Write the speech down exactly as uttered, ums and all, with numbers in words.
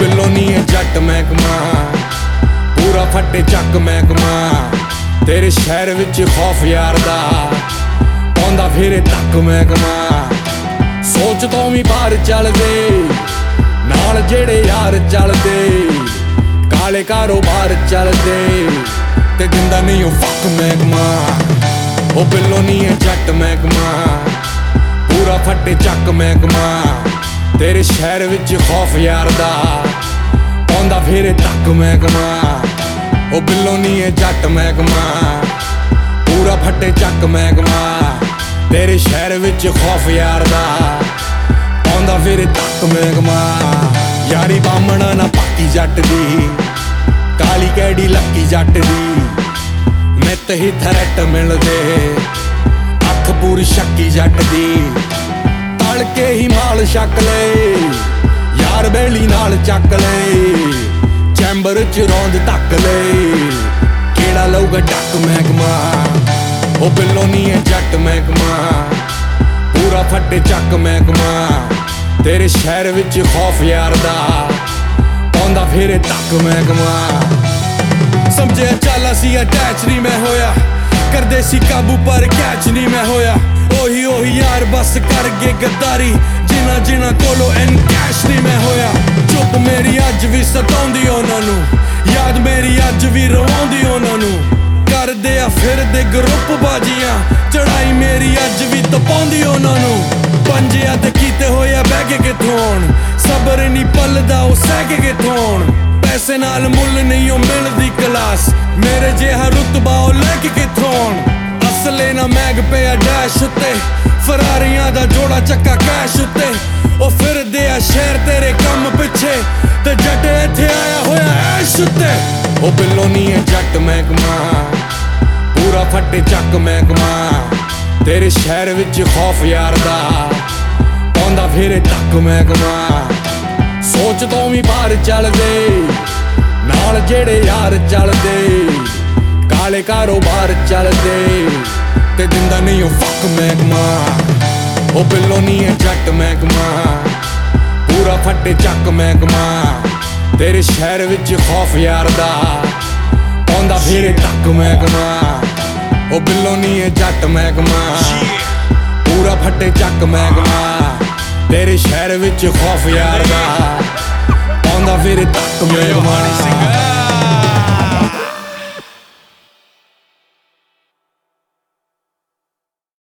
बिल्लो नी है जट महकमा पूरा फटे चक महकमा तेरे शहर विच खौफ यार दा पाउंदा फिरे तक महकमा सोच तो भी बाहर चलदे नाल जेड़े यार चलदे काले कारोबार चलदे ते दिंदा नहीं ओ फक महकमा ओ बिल्लो नी है जट महकमा पूरा फटे चक महकमा तेरे शहर विच खौफ यार दा पाउंदा फिरे तक महकमा ओ बिल्लो नी है जट महकमा पूरा फटे चक महकमा तेरे शहर विच खौफ यार दा पाउंदा फिरे तक महकमा यारी बामणा ना पक्की जट दी काली कैडी लक्की जट दी नित ही थरट मिलदे अख पूरी शक्की जट दी के ही माल छक ले यार बेली नाल चक ले चैंबर च रौंद तक ले केड़ा लऊगा डक महकमा ओ बिल्लो नी है जट महकमा पूरा फटे चक महकमा तेरे शहर विच खौफ यार दा पाउंदा फिरे तक महकमा समझे चल असी अटैच नहीं मैं होया करदे सी काबू पर कैच नहीं मैं होया ओही ओही यार बस कर गए गद्दारी जिन्ना जिन्ना कोलो एनकैश नहीं मैं होया चुप मेरी अज भी सताउंदी उन्हां नूं याद मेरी अज भी रवाउंदी उन्हां नूं करदे आ फिरदे ग्रुप बाजियां चढ़ाई मेरी अज भी तपाउंदी उन्हां नूं पंजिया ते कीते होया बह के कित्थों आउण सबर नहीं पलदा ओ सह के कित्थों आउण पैसे नाल मुल नहीं ओ मिलदी क्लास मेरे जिहा रुतबा ओ लैके कित्थों आउण असले ना मैग पे डैश उत्ते फरारियां दा जोड़ा चक्का कैश उत्ते ओ फिरदे आ शहर तेरे कम पिछे ते जट इत्थे आया होया ऐश उत्ते ओ बिल्लो नी है जट महकमा पूरा फटे चक महकमा तेरे शहर विच खौफ यार दा पाउंदा फिरे तक महकमा सोच तो भी बाहर चलदे नाल जेड़े यार चलदे काले कारोबार चलदे ते दिंदा नहीं ओ फक महकमा ओ बिल्लो नी है जट महकमा पूरा फटे चक महकमा तेरे शहर विच खौफ यार दा पाउंदा फिरे तक महकमा ओ बिल्लो नी है जट महकमा पूरा फटे चक महकमा तेरे शहर विच खौफ यार दा पाउंदा फिरे तक महकमा